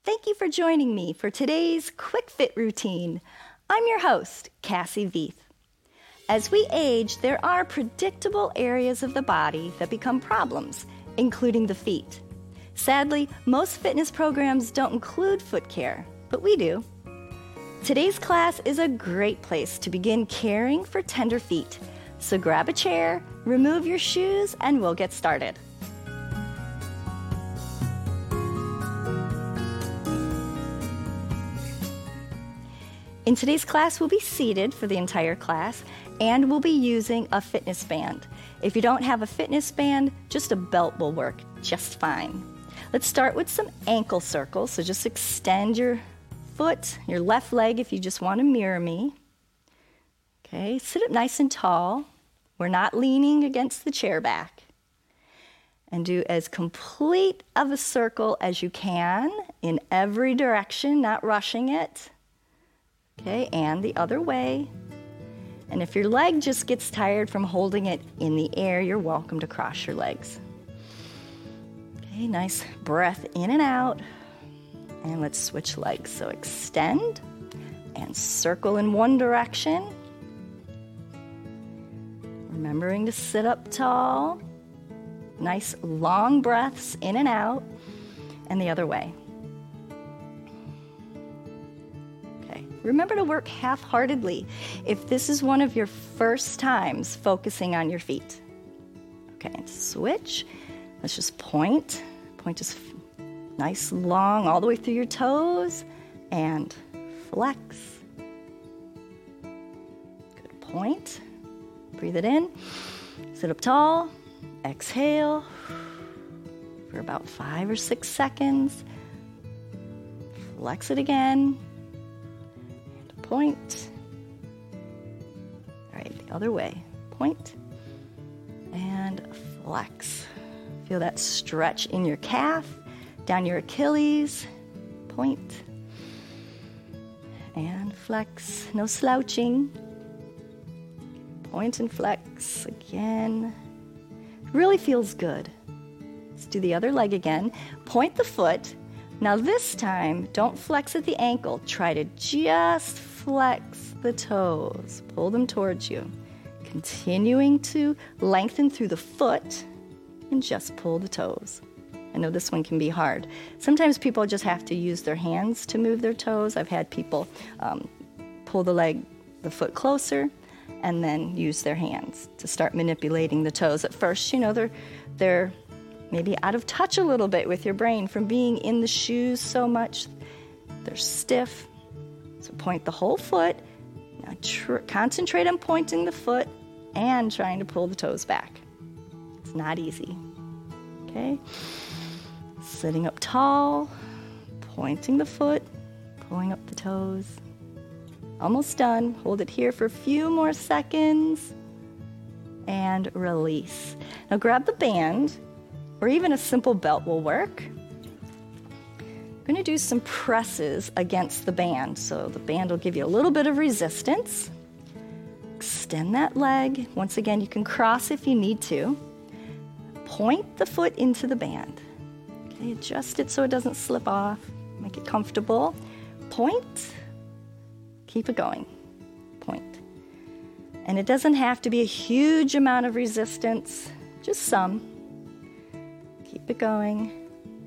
Thank you for joining me for today's Quick Fit routine. I'm your host, Cassie Veith. As we age, there are predictable areas of the body that become problems, including the feet. Sadly, most fitness programs don't include foot care, but we do. Today's class is a great place to begin caring for tender feet. So grab a chair, remove your shoes, and we'll get started. In today's class, we'll be seated for the entire class, and we'll be using a fitness band. If you don't have a fitness band, just a belt will work just fine. Let's start with some ankle circles. So just extend your foot, your left leg if you just want to mirror me. Okay, sit up nice and tall. We're not leaning against the chair back. And do as complete of a circle as you can in every direction, not rushing it. Okay, and the other way. And if your leg just gets tired from holding it in the air, you're welcome to cross your legs. Okay, nice breath in and out. And let's switch legs. So extend and circle in one direction. Remembering to sit up tall. Nice long breaths in and out. And the other way. Remember to work half-heartedly if this is one of your first times focusing on your feet. Okay, and switch. Let's just point. Point just nice, long, all the way through your toes. And flex. Good point. Breathe it in. Sit up tall. Exhale for about 5 or 6 seconds. Flex it again. Point. All right, the other way. Point and flex. Feel that stretch in your calf, down your Achilles. Point and flex. No slouching. Point and flex again. Really feels good. Let's do the other leg again. Point the foot. Now this time, don't flex at the ankle. Try to just flex the toes. Pull them towards you. Continuing to lengthen through the foot and just pull the toes. I know this one can be hard. Sometimes people just have to use their hands to move their toes. I've had people pull the foot closer and then use their hands to start manipulating the toes. At first, they're maybe out of touch a little bit with your brain from being in the shoes so much. They're stiff. So point the whole foot. Now concentrate on pointing the foot and trying to pull the toes back. It's not easy. Okay? Sitting up tall, pointing the foot, pulling up the toes. Almost done. Hold it here for a few more seconds and release. Now grab the band, or even a simple belt will work. I'm going to do some presses against the band. So the band will give you a little bit of resistance. Extend that leg. Once again, you can cross if you need to. Point the foot into the band. Okay, adjust it so it doesn't slip off. Make it comfortable. Point. Keep it going. Point. And it doesn't have to be a huge amount of resistance, just some. Keep it going.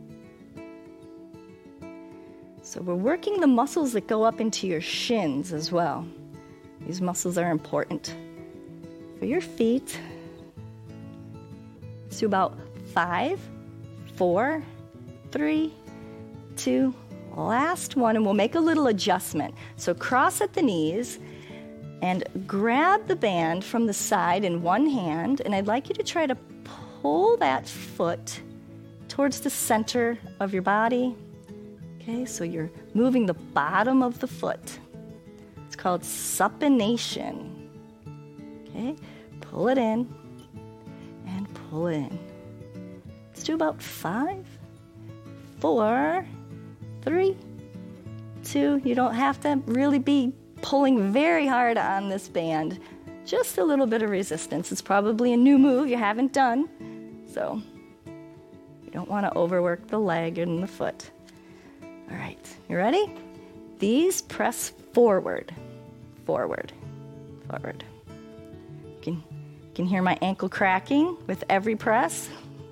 So we're working the muscles that go up into your shins as well. These muscles are important for your feet. Let's do about 5, 4, 3, 2, last one, and we'll make a little adjustment. So cross at the knees and grab the band from the side in one hand, and I'd like you to try to pull that foot towards the center of your body. Okay, so you're moving the bottom of the foot. It's called supination. Okay, pull it in and pull it in. Let's do about 5, 4, 3, 2. You don't have to really be pulling very hard on this band. Just a little bit of resistance. It's probably a new move you haven't done. So you don't want to overwork the leg and the foot. All right, you ready? These press forward, forward, forward. You can hear my ankle cracking with every press.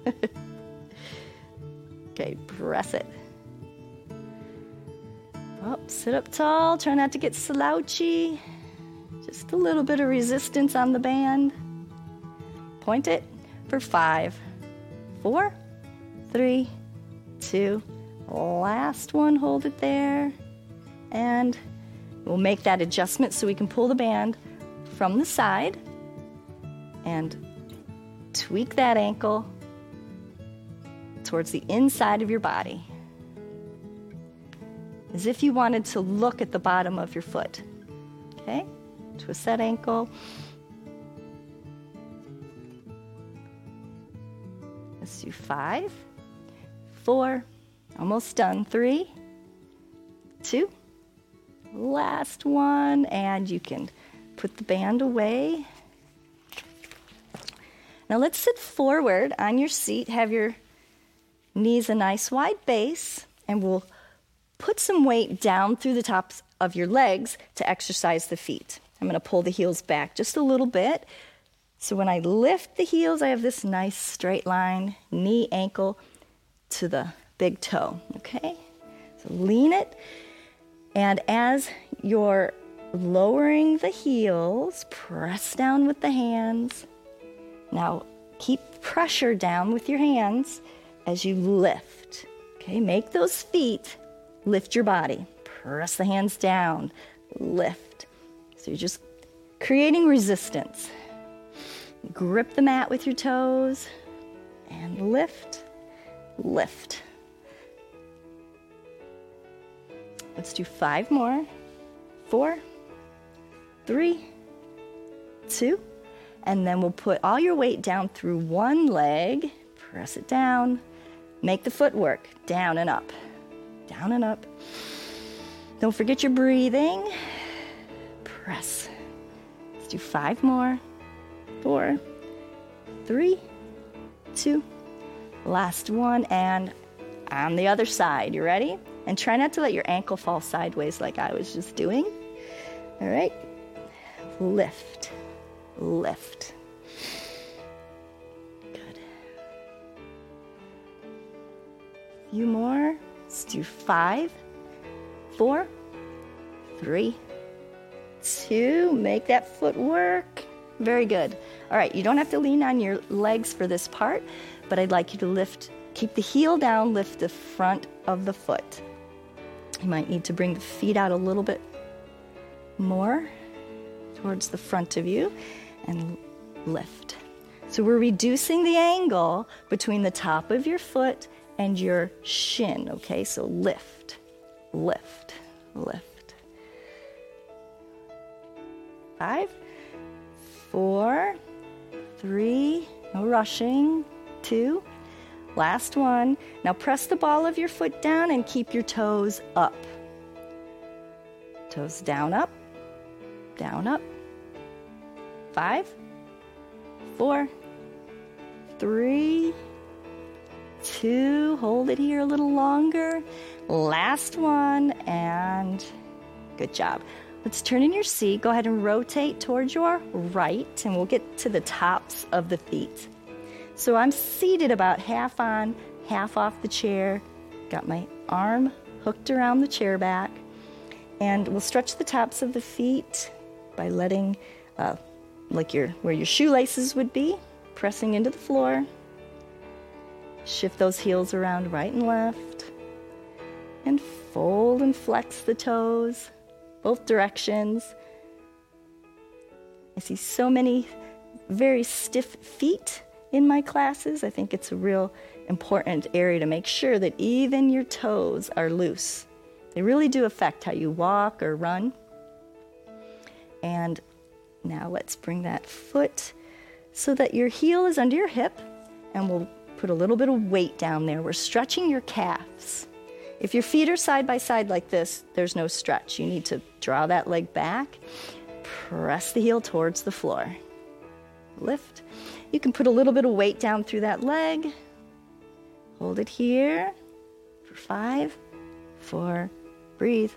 Okay, press it. Oh, sit up tall, try not to get slouchy. Just a little bit of resistance on the band. Point it for 5, 4, 3, 2. Last one, hold it there. And we'll make that adjustment so we can pull the band from the side and tweak that ankle towards the inside of your body, as if you wanted to look at the bottom of your foot. Okay? Twist that ankle. Let's do 5, 4, almost done. 3, 2, last one, and you can put the band away. Now let's sit forward on your seat, have your knees a nice wide base, and we'll put some weight down through the tops of your legs to exercise the feet. I'm going to pull the heels back just a little bit. So when I lift the heels, I have this nice straight line, knee, ankle to the big toe, okay? So lean it, and as you're lowering the heels, press down with the hands. Now, keep pressure down with your hands as you lift. Okay, make those feet lift your body. Press the hands down, lift. So you're just creating resistance. Grip the mat with your toes and lift, lift. Let's do 5 more. 4, 3, 2. And then we'll put all your weight down through one leg, press it down, make the footwork down and up, down and up. Don't forget your breathing. Press. Let's do 5 more. 4, 3, 2. Last one, and on the other side. You ready? And try not to let your ankle fall sideways like I was just doing. All right. Lift. Lift. Good. A few more. Let's do 5, 4, 3, 2. Make that foot work. Very good. All right, you don't have to lean on your legs for this part, but I'd like you to lift, keep the heel down, lift the front of the foot. You might need to bring the feet out a little bit more towards the front of you and lift. So we're reducing the angle between the top of your foot and your shin, okay? So lift, lift, lift. 5, 4, 3, no rushing, 2. Last one. Now press the ball of your foot down and keep your toes up. Toes down, up, down, up. 5, 4, 3, 2. Hold it here a little longer. Last one, and good job. Let's turn in your seat. Go ahead and rotate towards your right, and we'll get to the tops of the feet. So I'm seated about half on, half off the chair. Got my arm hooked around the chair back. And we'll stretch the tops of the feet by letting, where your shoelaces would be, pressing into the floor. Shift those heels around right and left. And fold and flex the toes, both directions. I see so many very stiff feet in my classes. I think it's a real important area to make sure that even your toes are loose. They really do affect how you walk or run. And now let's bring that foot so that your heel is under your hip, and we'll put a little bit of weight down there. We're stretching your calves. If your feet are side by side like this, there's no stretch. You need to draw that leg back, press the heel towards the floor. Lift. You can put a little bit of weight down through that leg. Hold it here for 5, 4. Breathe.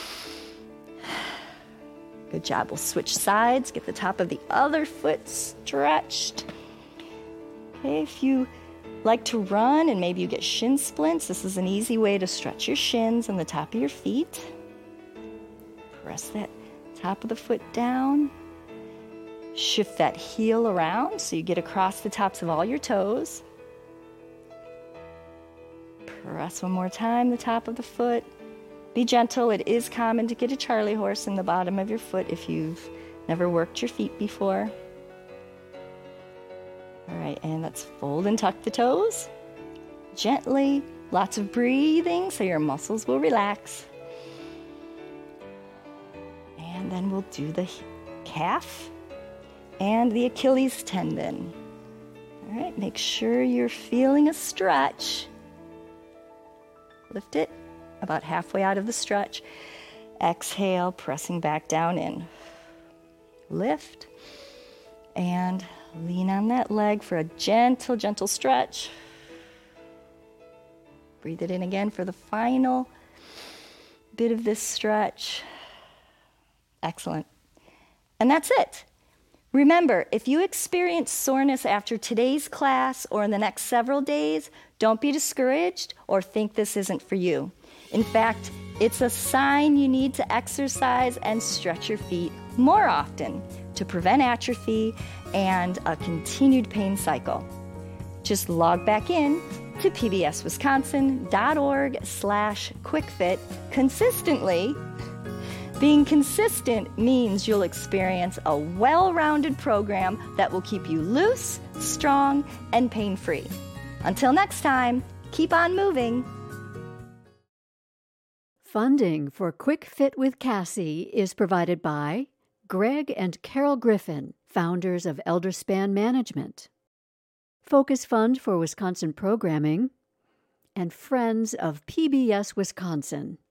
Good job. We'll switch sides. Get the top of the other foot stretched. Okay, if you like to run and maybe you get shin splints, this is an easy way to stretch your shins and the top of your feet. Press that top of the foot down. Shift that heel around so you get across the tops of all your toes. Press one more time the top of the foot. Be gentle. It is common to get a Charlie horse in the bottom of your foot if you've never worked your feet before. All right, and let's fold and tuck the toes. Gently, lots of breathing so your muscles will relax. And then we'll do the calf and the Achilles tendon. All right, make sure you're feeling a stretch. Lift it about halfway out of the stretch. Exhale, pressing back down in. Lift and lean on that leg for a gentle, gentle stretch. Breathe it in again for the final bit of this stretch. Excellent. And that's it. Remember, if you experience soreness after today's class or in the next several days, don't be discouraged or think this isn't for you. In fact, it's a sign you need to exercise and stretch your feet more often to prevent atrophy and a continued pain cycle. Just log back in to pbswisconsin.org/QuickFit consistently. Being consistent means you'll experience a well-rounded program that will keep you loose, strong, and pain-free. Until next time, keep on moving. Funding for Quick Fit with Cassie is provided by Greg and Carol Griffin, founders of Elderspan Management, Focus Fund for Wisconsin Programming, and Friends of PBS Wisconsin.